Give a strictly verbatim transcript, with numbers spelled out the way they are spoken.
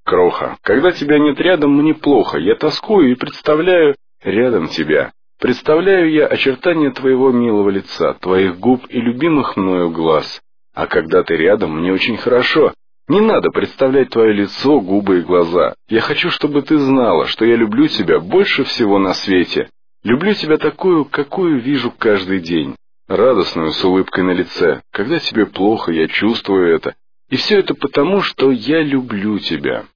Кроха, когда тебя нет рядом, мне плохо. Я тоскую и представляю рядом тебя. Представляю я очертания твоего милого лица, твоих губ и любимых мною глаз. А когда ты рядом, мне очень хорошо. Не надо представлять твое лицо, губы и глаза. Я хочу, чтобы ты знала, что я люблю тебя больше всего на свете. Люблю тебя такую, какую вижу каждый день. Радостную, с улыбкой на лице. Когда тебе плохо, я чувствую это. И все это потому, что я люблю тебя.